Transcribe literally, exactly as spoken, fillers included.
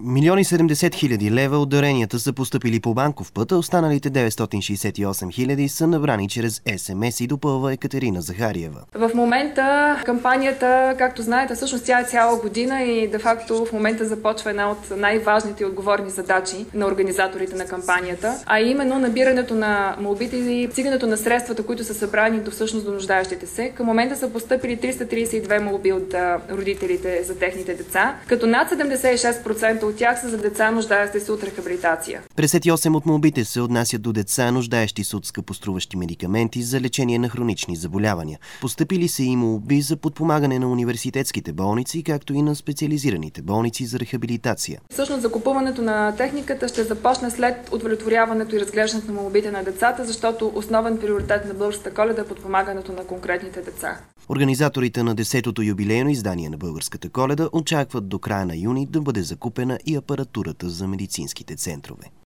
Милиони седемдесет хиляди лева от даренията са постъпили по банков път, а останалите деветстотин шейсет и осем хиляди са набрани чрез ес ем ес и допълва Екатерина Захариева. В момента кампанията, както знаете, всъщност тя е цяла година и де-факто в момента започва една от най-важните и отговорни задачи на организаторите на кампанията, а именно набирането на молбите и стигането на средствата, които са събрани до всъщност до нуждаещите се. Към момента са постъпили триста тридесет и две молби от родителите за техните деца, като над седемдесет и шест процента от тях са за деца, нуждаещи се от рехабилитация. петдесет и осем от молбите се отнасят до деца, нуждаещи се от скъпоструващи медикаменти за лечение на хронични заболявания. Постъпили са и молби за подпомагане на университетските болници, както и на специализираните болници за рехабилитация. Всъщност закупуването на техниката ще започне след удовлетворяването и разглеждането на молбите на децата, защото основен приоритет на Българската Коледа е подпомагането на конкретните деца. Организаторите на десетото юбилейно издание на Българската Коледа очакват до края на юни да бъде закупена и апаратурата за медицинските центрове.